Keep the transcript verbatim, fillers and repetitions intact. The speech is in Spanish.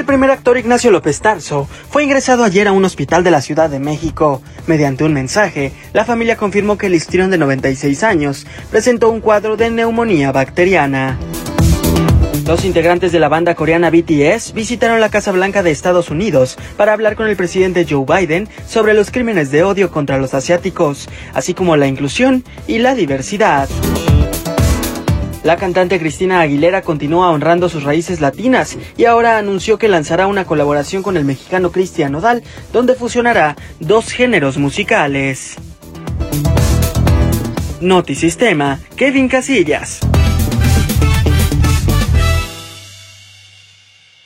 primer actor Ignacio López Tarso fue ingresado ayer a un hospital de la Ciudad de México. Mediante un mensaje, la familia confirmó que el histrión de noventa y seis años presentó un cuadro de neumonía bacteriana. Los integrantes de la banda coreana B T S visitaron la Casa Blanca de Estados Unidos para hablar con el presidente Joe Biden sobre los crímenes de odio contra los asiáticos, así como la inclusión y la diversidad. La cantante Cristina Aguilera continúa honrando sus raíces latinas y ahora anunció que lanzará una colaboración con el mexicano Cristian Nodal, donde fusionará dos géneros musicales. Notisistema, Kevin Casillas.